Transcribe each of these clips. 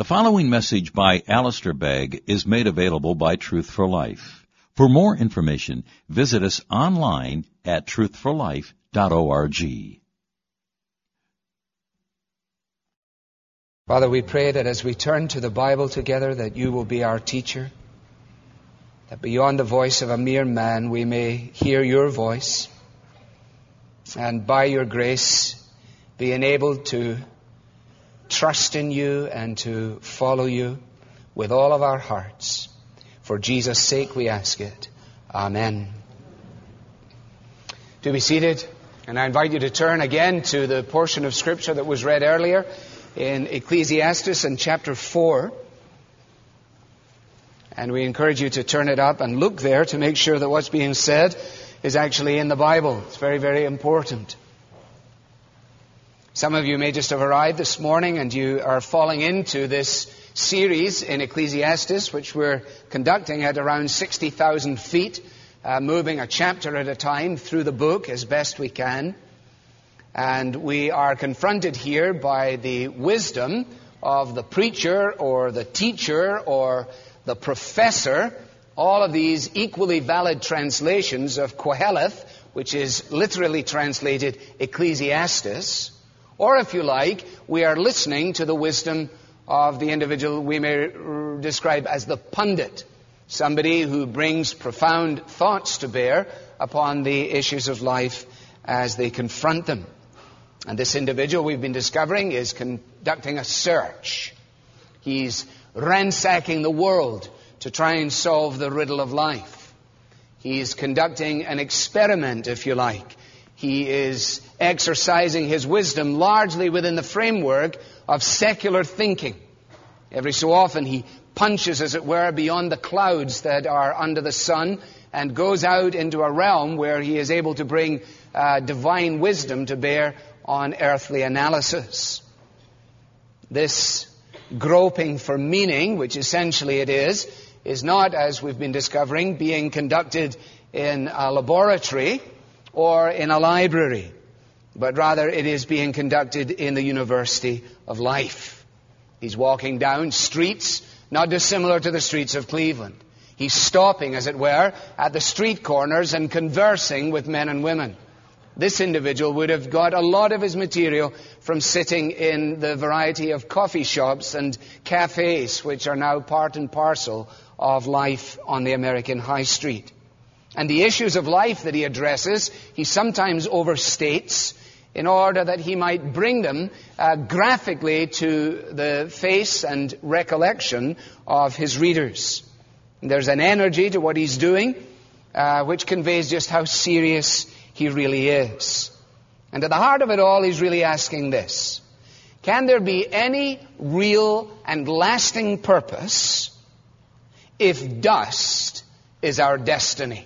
The following message by Alistair Begg is made available by Truth for Life. For more information, visit us online at truthforlife.org. Father, we pray that as we turn to the Bible together, that you will be our teacher, that beyond the voice of a mere man, we may hear your voice, and by your grace be enabled to trust in you and to follow you with all of our hearts. For Jesus' sake we ask it. Amen. Do be seated, and I invite you to turn again to the portion of Scripture that was read earlier in Ecclesiastes in chapter 4. And we encourage you to turn it up and look there to make sure that what's being said is actually in the Bible. It's very, very important. Some of you may just have arrived this morning and you are falling into this series in Ecclesiastes, which we're conducting at around 60,000 feet, moving a chapter at a time through the book as best we can. And we are confronted here by the wisdom of the preacher or the teacher or the professor, all of these equally valid translations of Qoheleth, which is literally translated Ecclesiastes. Or if you like, we are listening to the wisdom of the individual we may describe as the pundit, somebody who brings profound thoughts to bear upon the issues of life as they confront them. And this individual we've been discovering is conducting a search. He's ransacking the world to try and solve the riddle of life. He's conducting an experiment, if you like. He is exercising his wisdom largely within the framework of secular thinking. Every so often he punches, as it were, beyond the clouds that are under the sun and goes out into a realm where he is able to bring divine wisdom to bear on earthly analysis. This groping for meaning, which essentially it is not, as we've been discovering, being conducted in a laboratory or in a library, but rather it is being conducted in the University of Life. He's walking down streets not dissimilar to the streets of Cleveland. He's stopping, as it were, at the street corners and conversing with men and women. This individual would have got a lot of his material from sitting in the variety of coffee shops and cafes, which are now part and parcel of life on the American high street. And the issues of life that he addresses, he sometimes overstates in order that he might bring them graphically to the face and recollection of his readers. And there's an energy to what he's doing, which conveys just how serious he really is. And at the heart of it all, he's really asking this: can there be any real and lasting purpose if dust is our destiny?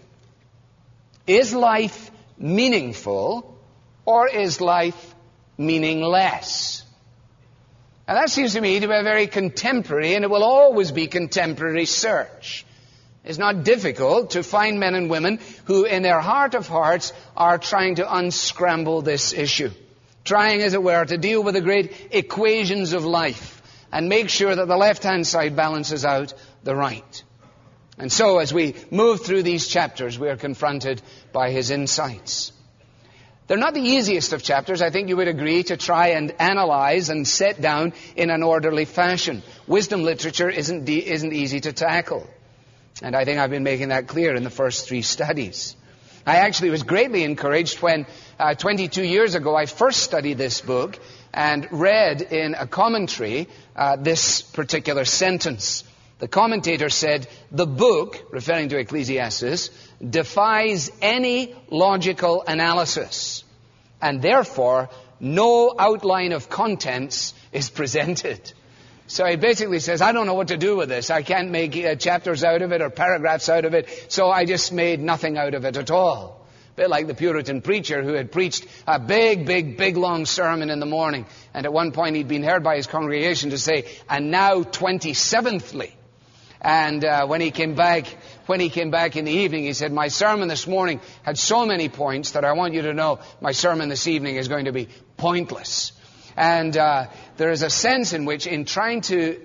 Is life meaningful, or is life meaningless? And that seems to me to be a very contemporary, and it will always be contemporary, search. It's not difficult to find men and women who, in their heart of hearts, are trying to unscramble this issue. Trying, as it were, to deal with the great equations of life and make sure that the left-hand side balances out the right. And so, as we move through these chapters, we are confronted by his insights. They're not the easiest of chapters, I think you would agree, to try and analyze and set down in an orderly fashion. Wisdom literature isn't easy to tackle. And I think I've been making that clear in the first 3 studies. I actually was greatly encouraged when 22 years ago I first studied this book and read in a commentary this particular sentence. The commentator said, "The book," referring to Ecclesiastes, "defies any logical analysis, and therefore no outline of contents is presented." So he basically says, I don't know what to do with this. I can't make chapters out of it or paragraphs out of it, so I just made nothing out of it at all. A bit like the Puritan preacher who had preached a big, long sermon in the morning, and at one point he'd been heard by his congregation to say, "And now 27thly." And when he came back in the evening, he said, "My sermon this morning had so many points that I want you to know my sermon this evening is going to be pointless." And there is a sense in which, in trying to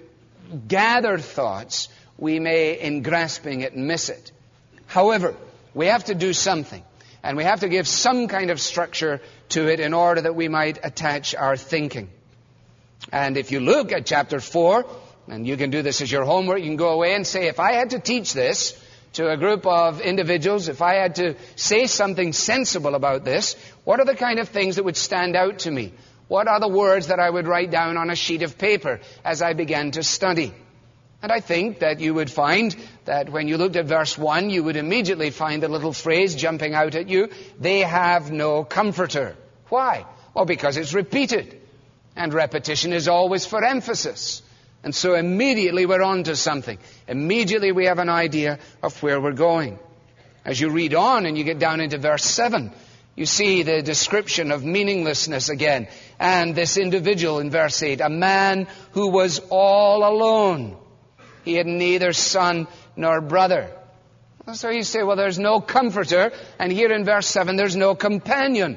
gathered thoughts, we may, in grasping it, miss it. However, we have to do something, and we have to give some kind of structure to it in order that we might attach our thinking. And if you look at chapter 4, and you can do this as your homework, you can go away and say, if I had to teach this to a group of individuals, if I had to say something sensible about this, what are the kind of things that would stand out to me? What are the words that I would write down on a sheet of paper as I began to study? And I think that you would find that when you looked at verse 1, you would immediately find a little phrase jumping out at you, they have no comforter. Why? Well, because it's repeated. And repetition is always for emphasis. And so immediately we're on to something. Immediately we have an idea of where we're going. As you read on and you get down into verse 7, you see the description of meaninglessness again. And this individual in verse 8, a man who was all alone. He had neither son nor brother. So you say, well, there's no comforter. And here in verse 7, there's no companion.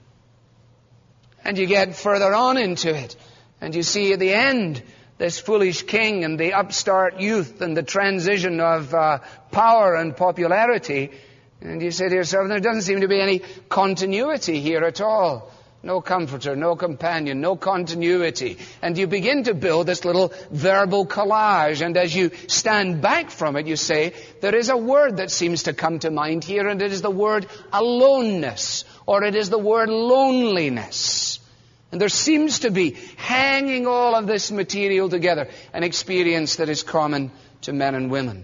And you get further on into it. And you see at the end, this foolish king and the upstart youth and the transition of power and popularity. And you say to yourself, there doesn't seem to be any continuity here at all. No comforter, no companion, no continuity. And you begin to build this little verbal collage. And as you stand back from it, you say, there is a word that seems to come to mind here, and it is the word aloneness, or it is the word loneliness. And there seems to be, hanging all of this material together, an experience that is common to men and women.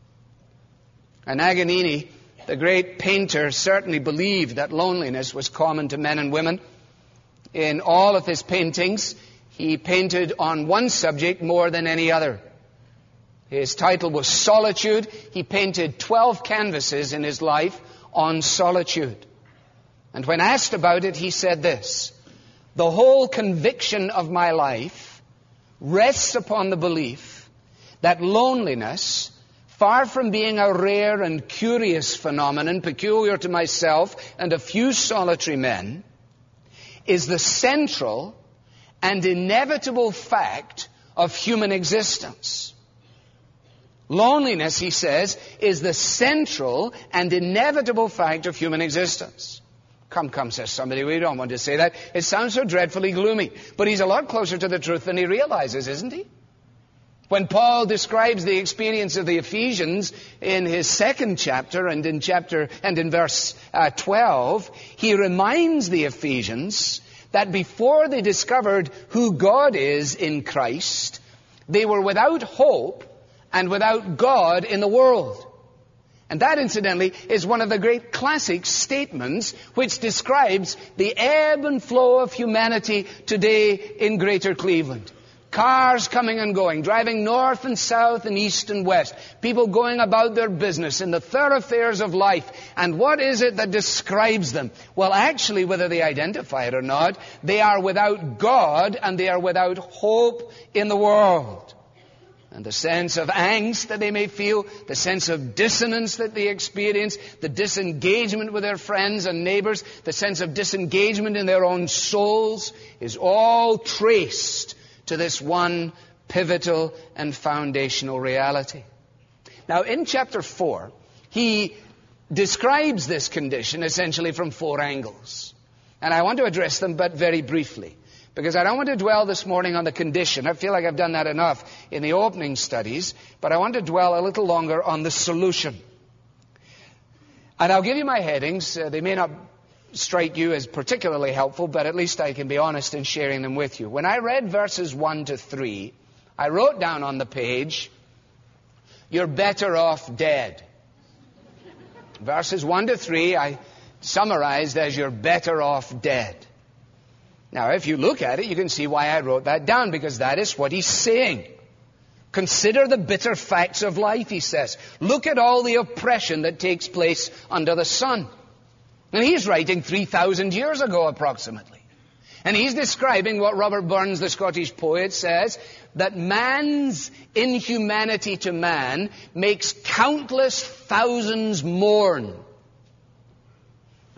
And Agonini, the great painter, certainly believed that loneliness was common to men and women. In all of his paintings, he painted on one subject more than any other. His title was Solitude. He painted 12 canvases in his life on solitude. And when asked about it, he said this, the whole conviction of my life rests upon the belief that loneliness, far from being a rare and curious phenomenon peculiar to myself and a few solitary men, is the central and inevitable fact of human existence. Loneliness, he says, is the central and inevitable fact of human existence. Come, says somebody, we don't want to say that. It sounds so dreadfully gloomy. But he's a lot closer to the truth than he realizes, isn't he? When Paul describes the experience of the Ephesians in his second chapter and in verse 12, he reminds the Ephesians that before they discovered who God is in Christ, they were without hope and without God in the world. And that, incidentally, is one of the great classic statements which describes the ebb and flow of humanity today in Greater Cleveland. Cars coming and going, driving north and south and east and west. People going about their business in the thoroughfares of life. And what is it that describes them? Well, actually, whether they identify it or not, they are without God and they are without hope in the world. And the sense of angst that they may feel, the sense of dissonance that they experience, the disengagement with their friends and neighbors, the sense of disengagement in their own souls is all traced to this one pivotal and foundational reality. Now, in chapter 4, he describes this condition essentially from 4 angles. And I want to address them, but very briefly, because I don't want to dwell this morning on the condition. I feel like I've done that enough in the opening studies, but I want to dwell a little longer on the solution. And I'll give you my headings. They may not strike you as particularly helpful, but at least I can be honest in sharing them with you. When I read verses 1 to 3, I wrote down on the page, you're better off dead. Verses 1 to 3, I summarized as you're better off dead. Now, if you look at it, you can see why I wrote that down, because that is what he's saying. Consider the bitter facts of life, he says. Look at all the oppression that takes place under the sun. And he's writing 3,000 years ago, approximately. And he's describing what Robert Burns, the Scottish poet, says, that man's inhumanity to man makes countless thousands mourn.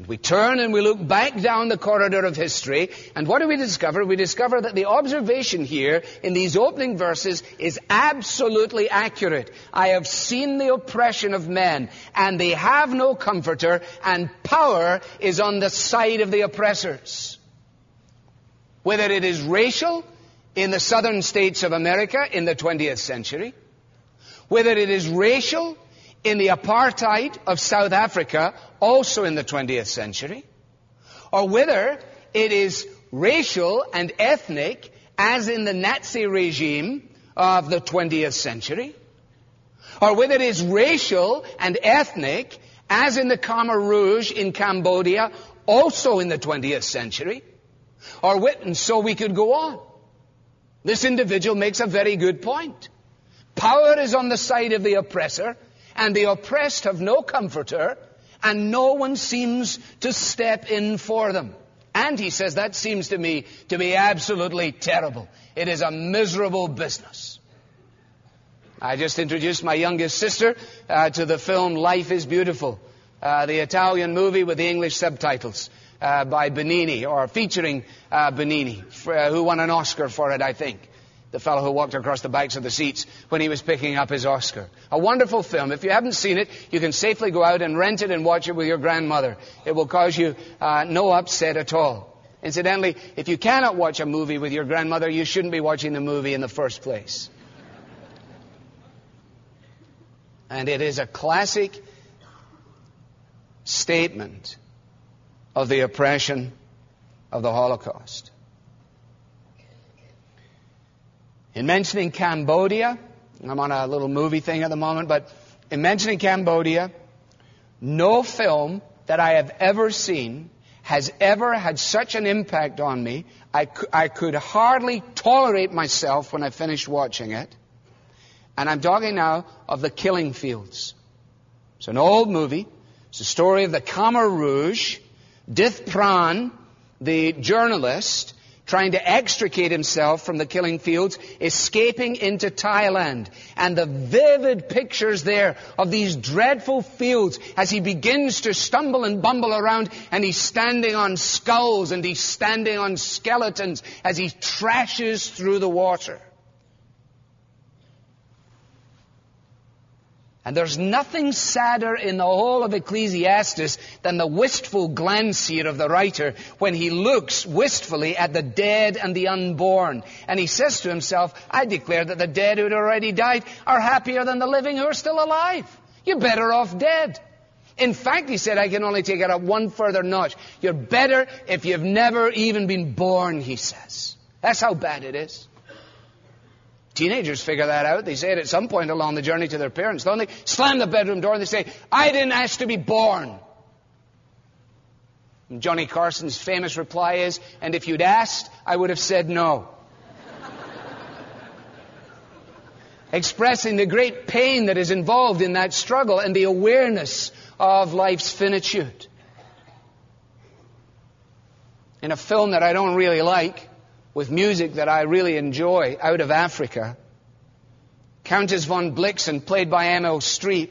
We turn and we look back down the corridor of history, and what do we discover? We discover that the observation here in these opening verses is absolutely accurate. I have seen the oppression of men, and they have no comforter, and power is on the side of the oppressors. Whether it is racial in the southern states of America in the 20th century, whether it is racial in the apartheid of South Africa, also in the 20th century, or whether it is racial and ethnic, as in the Nazi regime of the 20th century, or whether it is racial and ethnic, as in the Khmer Rouge in Cambodia, also in the 20th century, and so we could go on. This individual makes a very good point. Power is on the side of the oppressor, and the oppressed have no comforter, and no one seems to step in for them. And he says that seems to me to be absolutely terrible. It is a miserable business. I just introduced my youngest sister to the film Life is Beautiful, the Italian movie with the English subtitles by Benigni, or featuring Benigni, who won an Oscar for it, I think. The fellow who walked across the backs of the seats when he was picking up his Oscar. A wonderful film. If you haven't seen it, you can safely go out and rent it and watch it with your grandmother. It will cause you no upset at all. Incidentally, if you cannot watch a movie with your grandmother, you shouldn't be watching the movie in the first place. And it is a classic statement of the oppression of the Holocaust. In mentioning Cambodia, I'm on a little movie thing at the moment, but in mentioning Cambodia, no film that I have ever seen has ever had such an impact on me. I could hardly tolerate myself when I finished watching it. And I'm talking now of The Killing Fields. It's an old movie. It's the story of the Khmer Rouge, Dith Pran, the journalist, trying to extricate himself from the killing fields, escaping into Thailand. And the vivid pictures there of these dreadful fields as he begins to stumble and bumble around, and he's standing on skulls and he's standing on skeletons as he trashes through the water. And there's nothing sadder in the whole of Ecclesiastes than the wistful glance here of the writer when he looks wistfully at the dead and the unborn. And he says to himself, I declare that the dead who had already died are happier than the living who are still alive. You're better off dead. In fact, he said, I can only take it up one further notch. You're better if you've never even been born, he says. That's how bad it is. Teenagers figure that out. They say it at some point along the journey to their parents, don't they? Slam the bedroom door and they say, I didn't ask to be born. And Johnny Carson's famous reply is, and if you'd asked, I would have said no. Expressing the great pain that is involved in that struggle and the awareness of life's finitude. In a film that I don't really like, with music that I really enjoy, out of Africa, Countess von Blixen, played by Meryl Streep.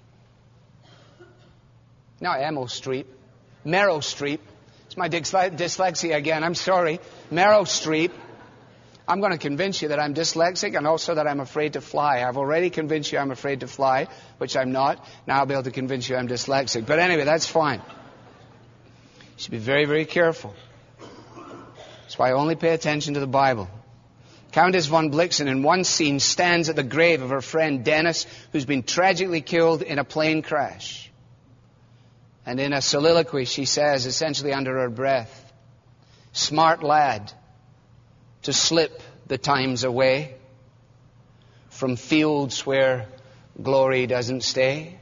It's my dyslexia again, I'm sorry. Meryl Streep. I'm going to convince you that I'm dyslexic and also that I'm afraid to fly. I've already convinced you I'm afraid to fly, which I'm not. Now I'll be able to convince you I'm dyslexic. But anyway, that's fine. You should be very, very careful. That's why I only pay attention to the Bible. Countess von Blixen in one scene stands at the grave of her friend Dennis, who's been tragically killed in a plane crash. And in a soliloquy she says, essentially under her breath, smart lad, to slip the times away from fields where glory doesn't stay.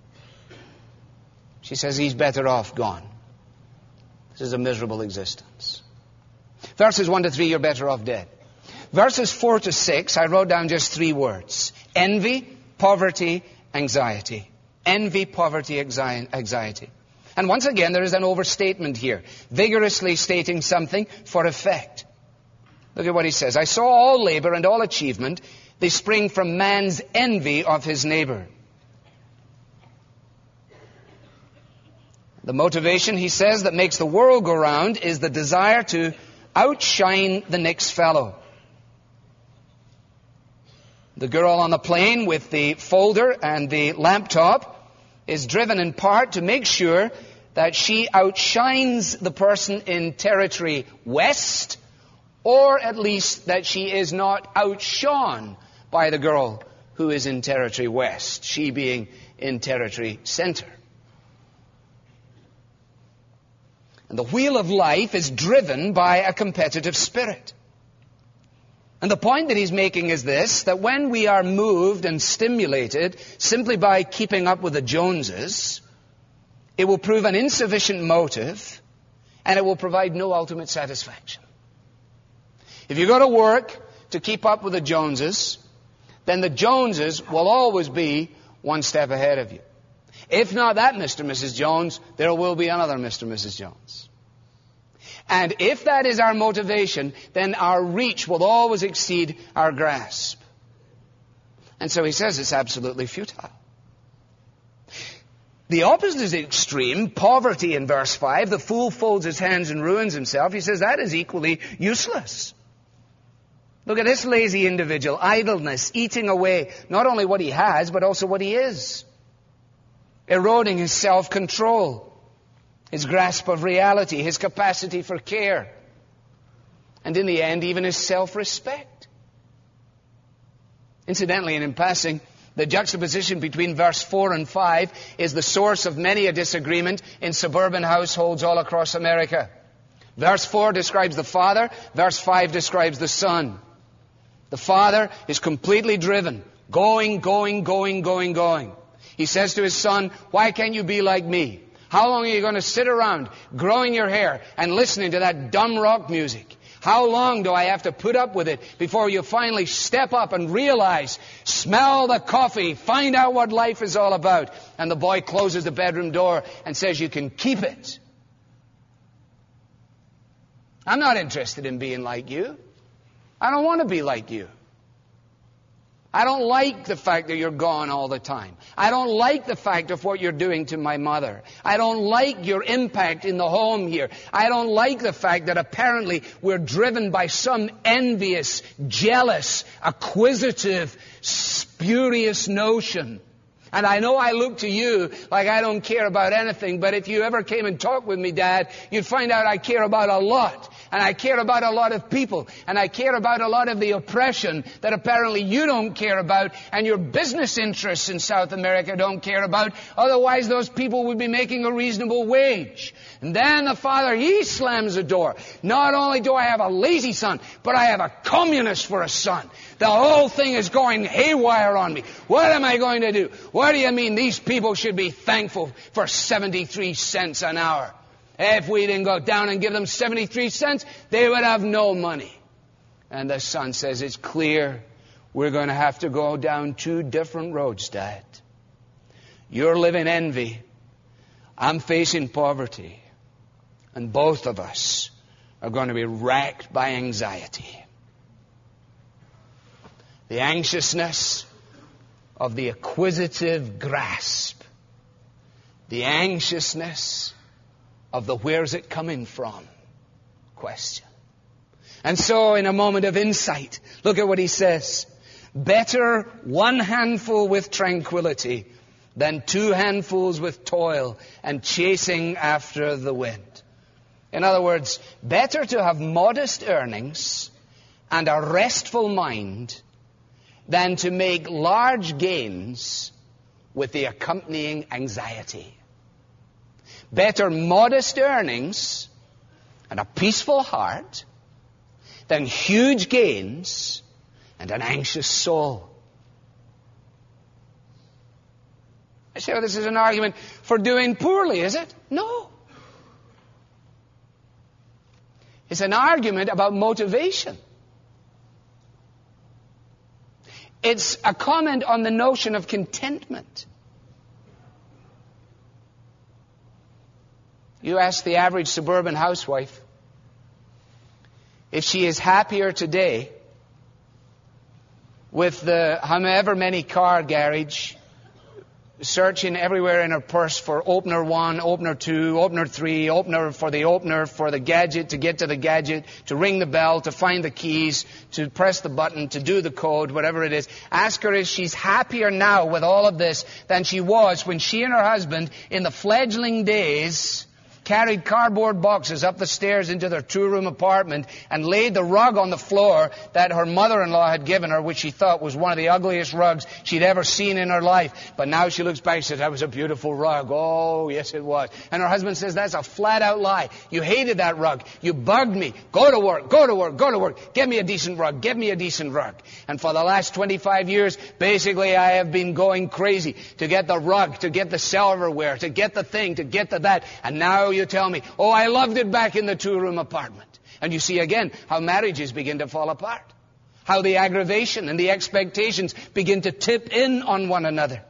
She says he's better off gone. This is a miserable existence. Verses 1 to 3, you're better off dead. Verses 4 to 6, I wrote down just 3 words. Envy, poverty, anxiety. Envy, poverty, anxiety. And once again, there is an overstatement here. Vigorously stating something for effect. Look at what he says. I saw all labor and all achievement. They spring from man's envy of his neighbor. The motivation, he says, that makes the world go round is the desire to outshine the next fellow. The girl on the plane with the folder and the laptop is driven in part to make sure that she outshines the person in territory west, or at least that she is not outshone by the girl who is in territory west, she being in territory center. And the wheel of life is driven by a competitive spirit. And the point that he's making is this, that when we are moved and stimulated simply by keeping up with the Joneses, it will prove an insufficient motive, and it will provide no ultimate satisfaction. If you go to work to keep up with the Joneses, then the Joneses will always be one step ahead of you. If not that Mr. and Mrs. Jones, there will be another Mr. and Mrs. Jones. And if that is our motivation, then our reach will always exceed our grasp. And so he says it's absolutely futile. The opposite extreme, poverty in verse 5, the fool folds his hands and ruins himself. He says that is equally useless. Look at this lazy individual, idleness, eating away not only what he has, but also what he is. Eroding his self-control, his grasp of reality, his capacity for care, and in the end, even his self-respect. Incidentally, and in passing, the juxtaposition between verse 4 and 5 is the source of many a disagreement in suburban households all across America. Verse 4 describes the father, verse 5 describes the son. The father is completely driven, going. He says to his son, why can't you be like me? How long are you going to sit around growing your hair and listening to that dumb rock music? How long do I have to put up with it before you finally step up and realize, smell the coffee, find out what life is all about? And the boy closes the bedroom door and says, you can keep it. I'm not interested in being like you. I don't want to be like you. I don't like the fact that you're gone all the time. I don't like the fact of what you're doing to my mother. I don't like your impact in the home here. I don't like the fact that apparently we're driven by some envious, jealous, acquisitive, spurious notion. And I know I look to you like I don't care about anything, but if you ever came and talked with me, Dad, you'd find out I care about a lot. And I care about a lot of people. And I care about a lot of the oppression that apparently you don't care about, and your business interests in South America don't care about. Otherwise, those people would be making a reasonable wage. And then the father, he slams the door. Not only do I have a lazy son, but I have a communist for a son. The whole thing is going haywire on me. What am I going to do? What do you mean these people should be thankful for 73 cents an hour? If we didn't go down and give them 73 cents, they would have no money. And the son says, it's clear we're going to have to go down two different roads, Dad. You're living envy. I'm facing poverty. And both of us are going to be racked by anxiety. The anxiousness of the acquisitive grasp. The anxiousness of the where's it coming from question. And so in a moment of insight, look at what he says. Better one handful with tranquility than two handfuls with toil and chasing after the wind. In other words, better to have modest earnings and a restful mind than to make large gains with the accompanying anxiety. Better modest earnings and a peaceful heart than huge gains and an anxious soul. I say, this is an argument for doing poorly, is it? No. It's an argument about motivation. It's a comment on the notion of contentment. You ask the average suburban housewife if she is happier today with the however many car garage searching everywhere in her purse for opener 1, opener 2, opener 3, opener, for the gadget, to get to the gadget, to ring the bell, to find the keys, to press the button, to do the code, whatever it is. Ask her if she's happier now with all of this than she was when she and her husband, in the fledgling days, carried cardboard boxes up the stairs into their 2-room apartment and laid the rug on the floor that her mother-in-law had given her, which she thought was one of the ugliest rugs she'd ever seen in her life. But now she looks back and says, that was a beautiful rug. Oh, yes, it was. And her husband says, that's a flat-out lie. You hated that rug. You bugged me. Go to work, go to work, go to work. Get me a decent rug. Get me a decent rug. And for the last 25 years, basically, I have been going crazy to get the rug, to get the silverware, to get the thing, to get the that. And now you tell me, oh, I loved it back in the 2-room apartment. And you see again how marriages begin to fall apart. How the aggravation and the expectations begin to tip in on one another.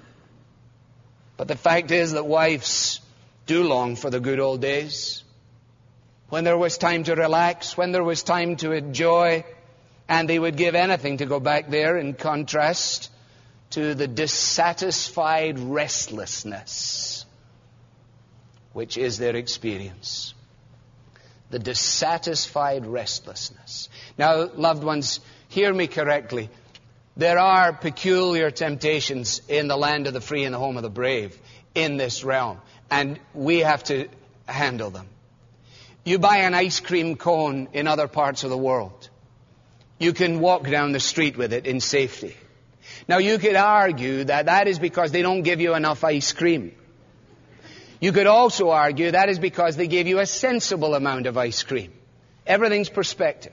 But the fact is that wives do long for the good old days, when there was time to relax, when there was time to enjoy, and they would give anything to go back there, in contrast to the dissatisfied restlessness which is their experience. The dissatisfied restlessness. Now, loved ones, hear me correctly. There are peculiar temptations in the land of the free and the home of the brave in this realm, and we have to handle them. You buy an ice cream cone in other parts of the world. You can walk down the street with it in safety. Now, you could argue that that is because they don't give you enough ice cream. You could also argue that is because they gave you a sensible amount of ice cream. Everything's perspective.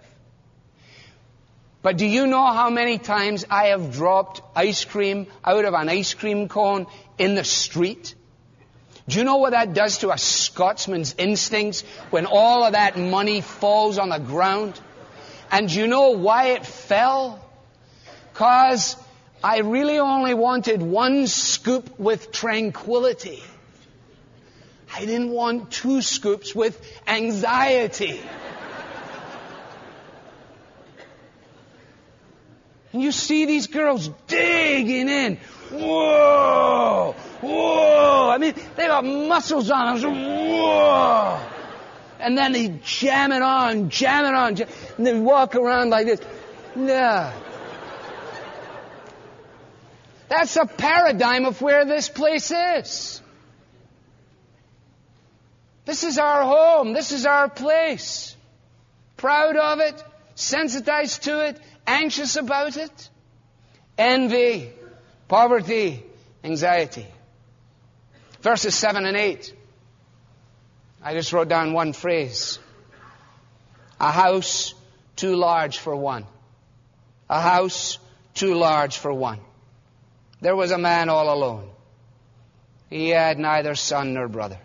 But do you know how many times I have dropped ice cream out of an ice cream cone in the street? Do you know what that does to a Scotsman's instincts when all of that money falls on the ground? And do you know why it fell? Because I really only wanted one scoop with tranquility. I didn't want 2 scoops with anxiety. And you see these girls digging in. Whoa! Whoa! I mean, they got muscles on them. Whoa! And then they jam it on. And they walk around like this. Yeah. That's a paradigm of where this place is. This is our home. This is our place. Proud of it, sensitized to it, anxious about it. Envy, poverty, anxiety. Verses 7 and 8. I just wrote down one phrase. A house too large for one. A house too large for one. There was a man all alone. He had neither son nor brother.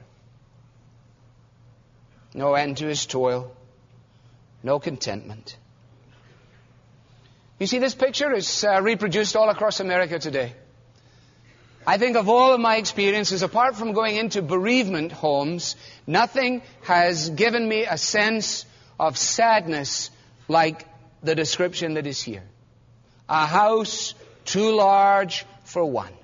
No end to his toil. No contentment. You see, this picture is reproduced all across America today. I think of all of my experiences, apart from going into bereavement homes, nothing has given me a sense of sadness like the description that is here. A house too large for one.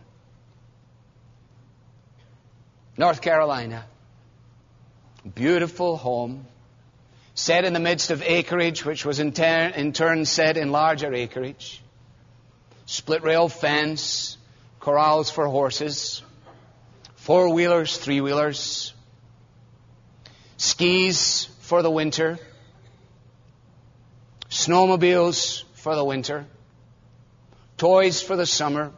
North Carolina. Beautiful home. Set in the midst of acreage, which was in turn set in larger acreage. Split rail fence. Corrals for horses. 4-wheelers, 3-wheelers. Skis for the winter. Snowmobiles for the winter. Toys for the summer.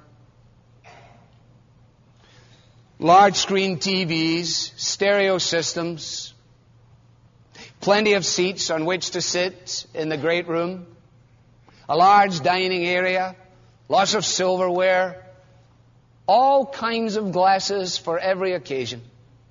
Large screen TVs, stereo systems, plenty of seats on which to sit in the great room, a large dining area, lots of silverware, all kinds of glasses for every occasion.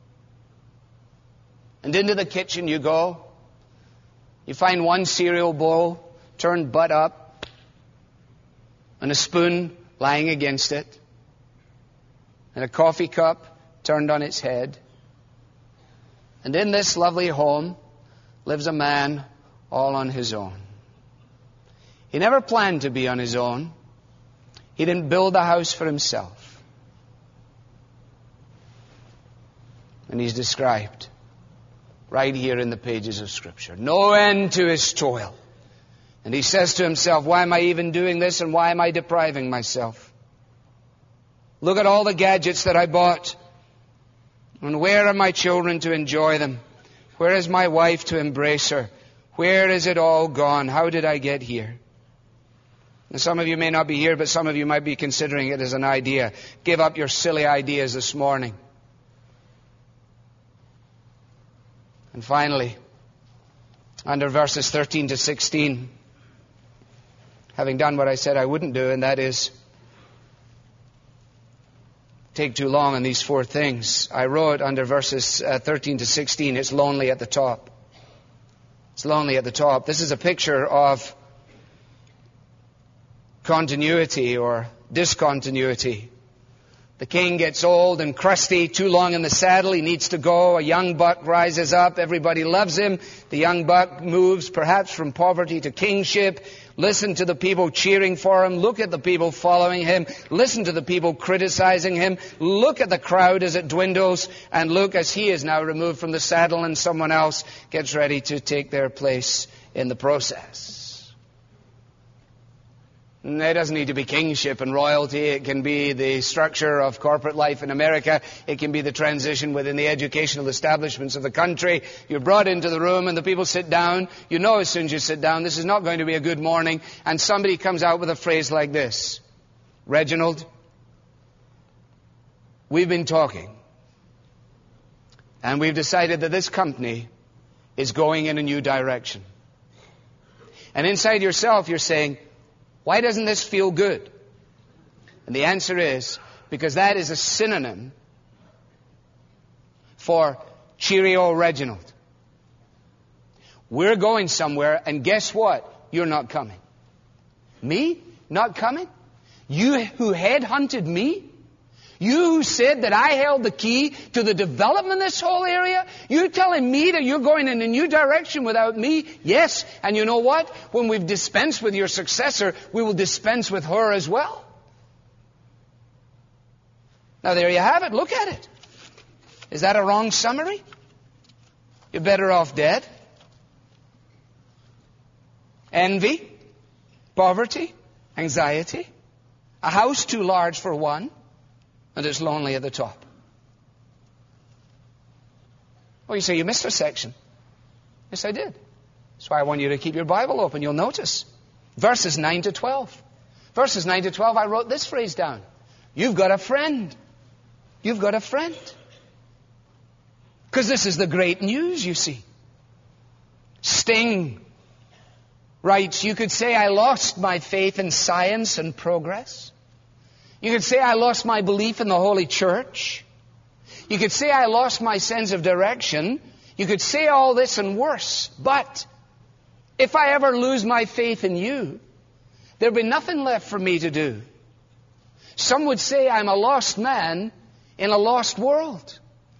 And into the kitchen you go. You find one cereal bowl turned butt up and a spoon lying against it. And a coffee cup turned on its head. And in this lovely home lives a man all on his own. He never planned to be on his own. He didn't build a house for himself. And he's described right here in the pages of Scripture. No end to his toil. And he says to himself, why am I even doing this, and why am I depriving myself? Look at all the gadgets that I bought. And where are my children to enjoy them? Where is my wife to embrace her? Where is it all gone? How did I get here? And some of you may not be here, but some of you might be considering it as an idea. Give up your silly ideas this morning. And finally, under verses 13 to 16, having done what I said I wouldn't do, and that is take too long on these four things, I wrote under verses 13 to 16, it's lonely at the top. It's lonely at the top. This is a picture of continuity or discontinuity. The king gets old and crusty, too long in the saddle. He needs to go. A young buck rises up. Everybody loves him. The young buck moves perhaps from poverty to kingship. Listen to the people cheering for him. Look at the people following him. Listen to the people criticizing him. Look at the crowd as it dwindles. And look as he is now removed from the saddle and someone else gets ready to take their place in the process. It doesn't need to be kingship and royalty. It can be the structure of corporate life in America. It can be the transition within the educational establishments of the country. You're brought into the room and the people sit down. You know as soon as you sit down, this is not going to be a good morning. And somebody comes out with a phrase like this. Reginald, we've been talking. And we've decided that this company is going in a new direction. And inside yourself, you're saying, why doesn't this feel good? And the answer is, because that is a synonym for cheerio Reginald. We're going somewhere, and guess what? You're not coming. Me? Not coming? You who headhunted me? You who said that I held the key to the development of this whole area? You're telling me that you're going in a new direction without me? Yes. And you know what? When we've dispensed with your successor, we will dispense with her as well. Now there you have it. Look at it. Is that a wrong summary? You're better off dead. Envy, poverty, anxiety, a house too large for one, and it's lonely at the top. Well, you say, you missed a section. Yes, I did. That's why I want you to keep your Bible open. You'll notice. Verses 9 to 12. Verses 9 to 12, I wrote this phrase down. You've got a friend. You've got a friend. Because this is the great news, you see. Sting writes, you could say I lost my faith in science and progress. You could say I lost my belief in the Holy Church. You could say I lost my sense of direction. You could say all this and worse. But if I ever lose my faith in you, there'll be nothing left for me to do. Some would say I'm a lost man in a lost world.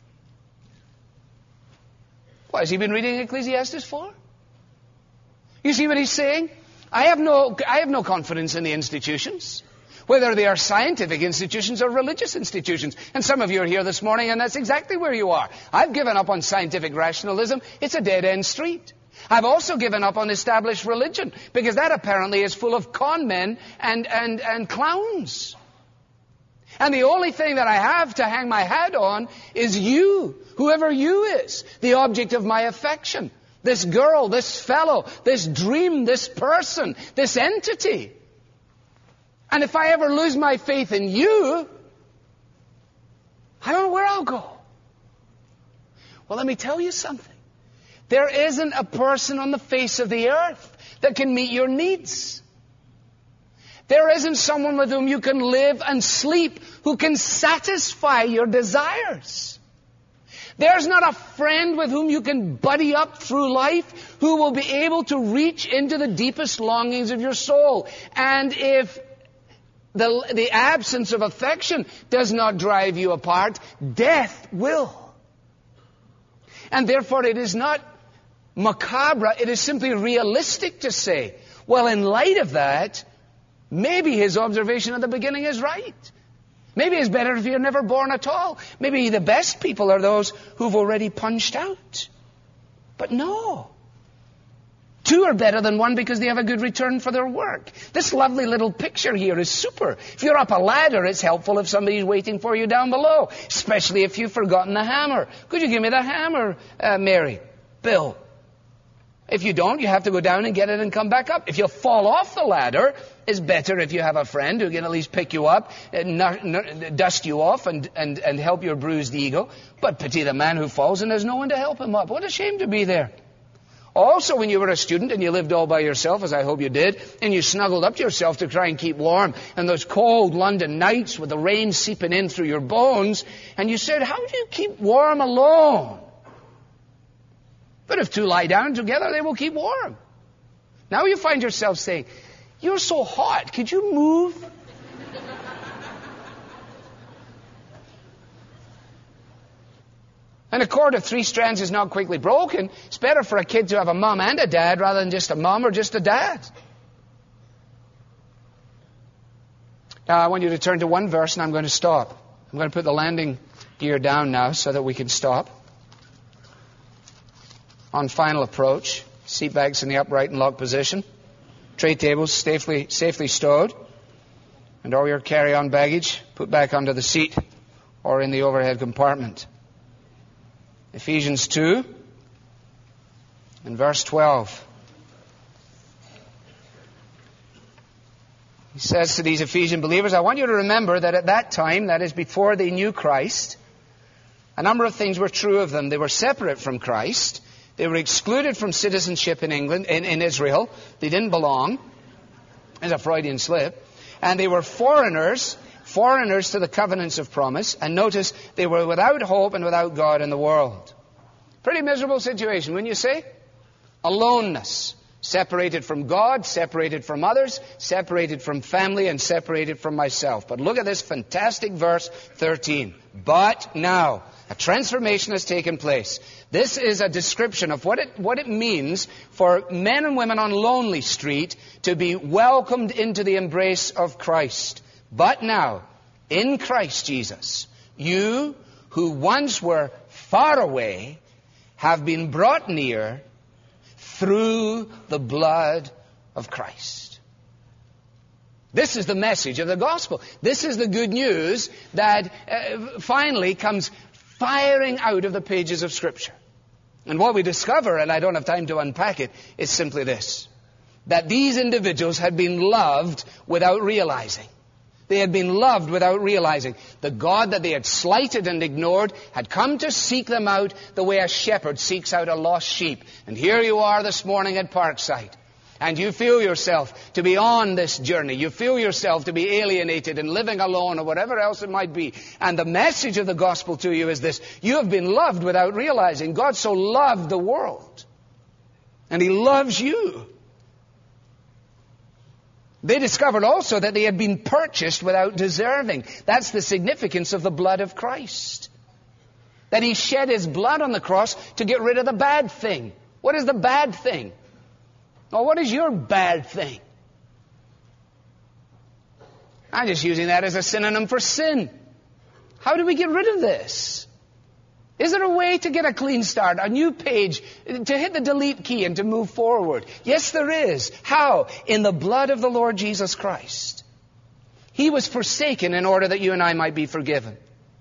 What, has he been reading Ecclesiastes 4? You see what he's saying? I have no confidence in the institutions, whether they are scientific institutions or religious institutions. And some of you are here this morning, and that's exactly where you are. I've given up on scientific rationalism. It's a dead-end street. I've also given up on established religion, because that apparently is full of con men and clowns. And the only thing that I have to hang my hat on is you, whoever you is, the object of my affection. This girl, this fellow, this dream, this person, this entity. And if I ever lose my faith in you, I don't know where I'll go. Well, let me tell you something. There isn't a person on the face of the earth that can meet your needs. There isn't someone with whom you can live and sleep who can satisfy your desires. There's not a friend with whom you can buddy up through life who will be able to reach into the deepest longings of your soul. And if the absence of affection does not drive you apart, death will. And therefore it is not macabre, it is simply realistic to say, well, in light of that, maybe his observation at the beginning is right. Maybe it's better if you're never born at all. Maybe the best people are those who've already punched out. But no. 2 are better than 1 because they have a good return for their work. This lovely little picture here is super. If you're up a ladder, it's helpful if somebody's waiting for you down below, especially if you've forgotten the hammer. Could you give me the hammer, Mary? Bill? If you don't, you have to go down and get it and come back up. If you fall off the ladder, it's better if you have a friend who can at least pick you up, dust you off, and help your bruised ego. But pity the man who falls and there's no one to help him up. What a shame to be there. Also, when you were a student and you lived all by yourself, as I hope you did, and you snuggled up to yourself to try and keep warm, and those cold London nights with the rain seeping in through your bones, and you said, how do you keep warm alone? But if 2 lie down together, they will keep warm. Now you find yourself saying, you're so hot, could you move? And a cord of 3 strands is not quickly broken. It's better for a kid to have a mom and a dad rather than just a mom or just a dad. Now I want you to turn to one verse and I'm going to stop. I'm going to put the landing gear down now so that we can stop. On final approach, seat backs in the upright and locked position, tray tables safely stowed, and all your carry-on baggage put back under the seat or in the overhead compartment. Ephesians 2 and verse 12. He says to these Ephesian believers, I want you to remember that at that time, that is before they knew Christ, a number of things were true of them. They were separate from Christ. They were excluded from citizenship in England, in Israel. They didn't belong. It's a Freudian slip. And they were foreigners to the covenants of promise. And notice, they were without hope and without God in the world. Pretty miserable situation, wouldn't you say? Aloneness. Separated from God, separated from others, separated from family, and separated from myself. But look at this fantastic verse 13. But now, a transformation has taken place. This is a description of what it means for men and women on Lonely Street to be welcomed into the embrace of Christ. But now, in Christ Jesus, you who once were far away have been brought near through the blood of Christ. This is the message of the gospel. This is the good news that finally comes firing out of the pages of Scripture. And what we discover, and I don't have time to unpack it, is simply this. That these individuals had been loved without realizing. They had been loved without realizing. The God that they had slighted and ignored had come to seek them out the way a shepherd seeks out a lost sheep. And here you are this morning at Parkside. And you feel yourself to be on this journey. You feel yourself to be alienated and living alone or whatever else it might be. And the message of the gospel to you is this. You have been loved without realizing. God so loved the world. And He loves you. They discovered also that they had been purchased without deserving. That's the significance of the blood of Christ. That He shed His blood on the cross to get rid of the bad thing. What is the bad thing? Well, what is your bad thing? I'm just using that as a synonym for sin. How do we get rid of this? Is there a way to get a clean start, a new page, to hit the delete key and to move forward? Yes, there is. How? In the blood of the Lord Jesus Christ. He was forsaken in order that you and I might be forgiven.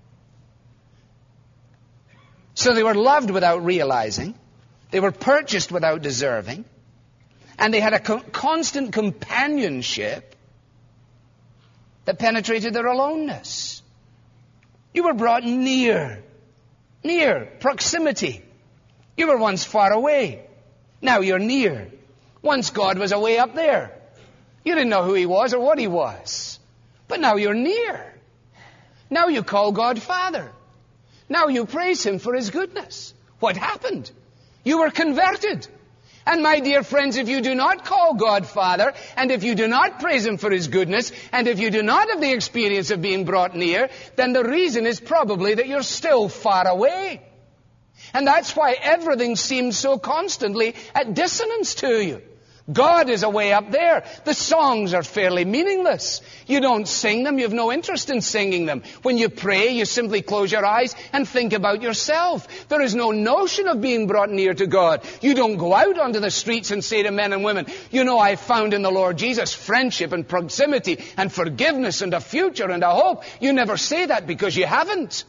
So they were loved without realizing. They were purchased without deserving. And they had a constant companionship that penetrated their aloneness. You were brought near. Near. Proximity. You were once far away. Now you're near. Once God was away up there. You didn't know who He was or what He was. But now you're near. Now you call God Father. Now you praise Him for His goodness. What happened? You were converted. And my dear friends, if you do not call God Father, and if you do not praise Him for His goodness, and if you do not have the experience of being brought near, then the reason is probably that you're still far away. And that's why everything seems so constantly at dissonance to you. God is away up there. The songs are fairly meaningless. You don't sing them. You have no interest in singing them. When you pray, you simply close your eyes and think about yourself. There is no notion of being brought near to God. You don't go out onto the streets and say to men and women, you know, I found in the Lord Jesus friendship and proximity and forgiveness and a future and a hope. You never say that because you haven't.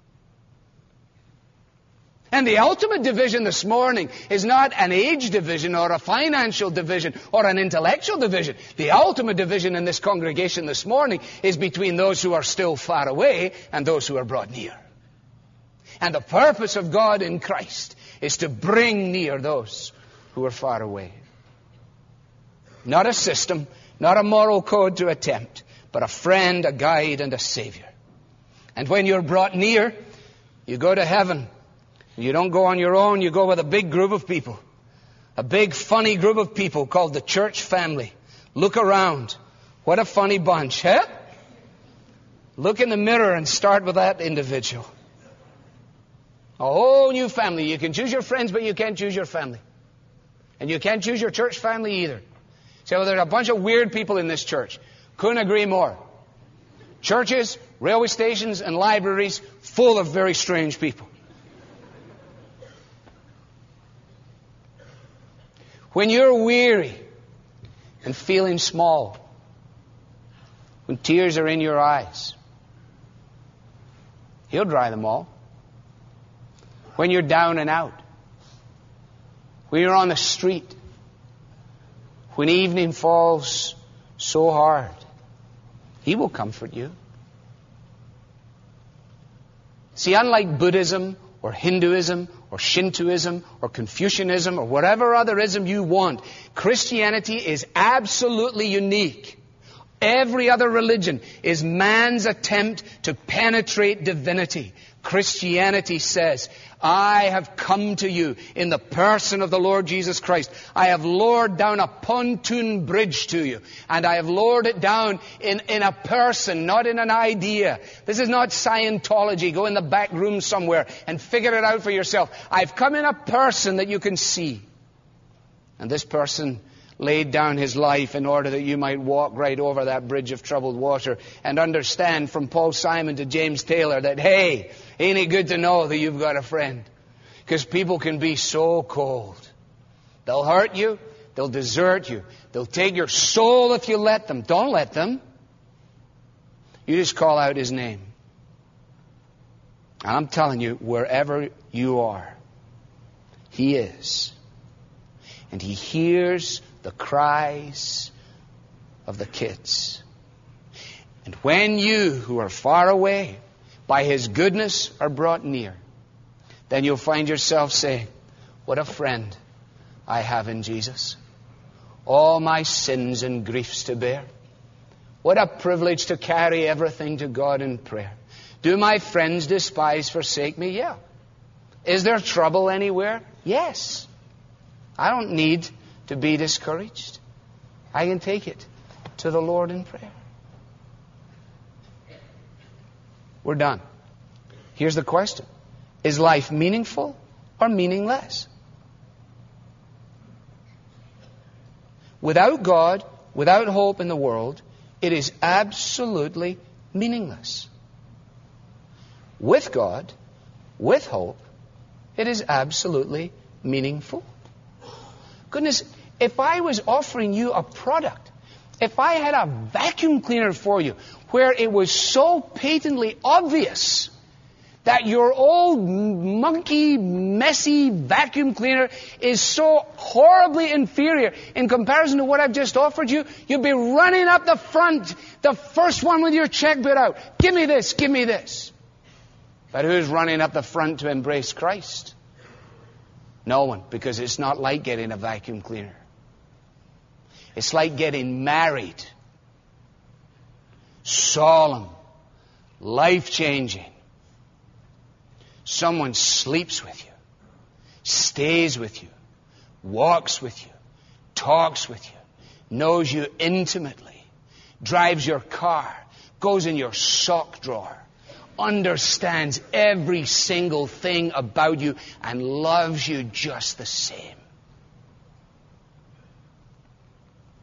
And the ultimate division this morning is not an age division or a financial division or an intellectual division. The ultimate division in this congregation this morning is between those who are still far away and those who are brought near. And the purpose of God in Christ is to bring near those who are far away. Not a system, not a moral code to attempt, but a friend, a guide, and a Savior. And when you're brought near, you go to heaven. You don't go on your own, you go with a big group of people. A big, funny group of people called the church family. Look around. What a funny bunch, huh? Look in the mirror and start with that individual. A whole new family. You can choose your friends, but you can't choose your family. And you can't choose your church family either. So well, there's a bunch of weird people in this church. Couldn't agree more. Churches, railway stations, and libraries full of very strange people. When you're weary and feeling small, when tears are in your eyes, He'll dry them all. When you're down and out, when you're on the street, when evening falls so hard, He will comfort you. See, unlike Buddhism or Hinduism or Shintoism or Confucianism or whatever other ism you want, Christianity is absolutely unique. Every other religion is man's attempt to penetrate divinity. Christianity says, I have come to you in the person of the Lord Jesus Christ. I have lowered down a pontoon bridge to you. And I have lowered it down in a person, not in an idea. This is not Scientology. Go in the back room somewhere and figure it out for yourself. I've come in a person that you can see. And this person laid down His life in order that you might walk right over that bridge of troubled water and understand from Paul Simon to James Taylor that, hey, ain't it good to know that you've got a friend? Because people can be so cold. They'll hurt you. They'll desert you. They'll take your soul if you let them. Don't let them. You just call out His name. And I'm telling you, wherever you are, He is. And He hears the cries of the kids. And when you who are far away by His goodness are brought near, then you'll find yourself saying, what a friend I have in Jesus. All my sins and griefs to bear. What a privilege to carry everything to God in prayer. Do my friends despise, forsake me? Yeah. Is there trouble anywhere? Yes. I don't need to be discouraged. I can take it to the Lord in prayer. We're done. Here's the question. Is life meaningful or meaningless? Without God, without hope in the world, it is absolutely meaningless. With God, with hope, it is absolutely meaningful. Goodness, if I was offering you a product, if I had a vacuum cleaner for you where it was so patently obvious that your old monkey, messy vacuum cleaner is so horribly inferior in comparison to what I've just offered you, you'd be running up the front, the first one with your checkbook out. Give me this, give me this. But who's running up the front to embrace Christ? No one, because it's not like getting a vacuum cleaner. It's like getting married. Solemn, life-changing. Someone sleeps with you, stays with you, walks with you, talks with you, knows you intimately, drives your car, goes in your sock drawer, understands every single thing about you and loves you just the same.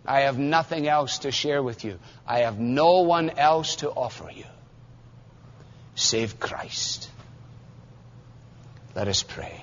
I have nothing else to share with you. I have no one else to offer you save Christ. Let us pray.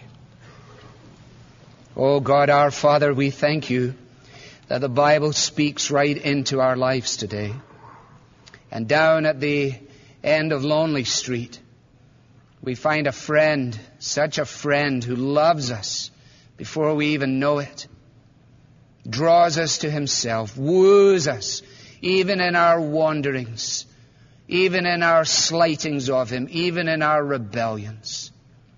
Oh God, our Father, we thank you that the Bible speaks right into our lives today. And down at the end of Lonely Street, we find a friend, such a friend who loves us before we even know it, draws us to himself, woos us, even in our wanderings, even in our slightings of him, even in our rebellions.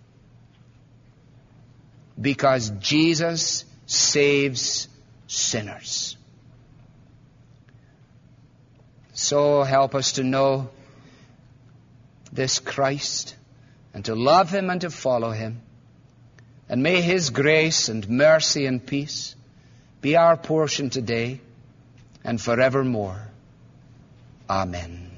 Because Jesus saves sinners. So help us to know this Christ and to love him and to follow him. And may his grace and mercy and peace be our portion today and forevermore. Amen.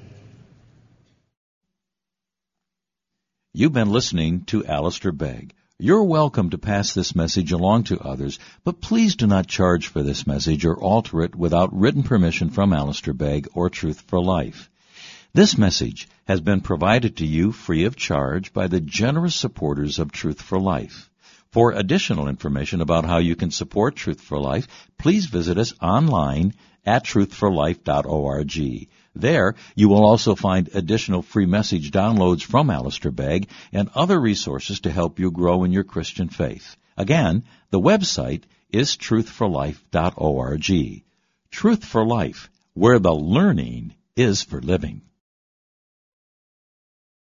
You've been listening to Alistair Begg. You're welcome to pass this message along to others, but please do not charge for this message or alter it without written permission from Alistair Begg or Truth for Life. This message has been provided to you free of charge by the generous supporters of Truth for Life. For additional information about how you can support Truth for Life, please visit us online at truthforlife.org. There, you will also find additional free message downloads from Alistair Begg and other resources to help you grow in your Christian faith. Again, the website is truthforlife.org. Truth for Life, where the learning is for living.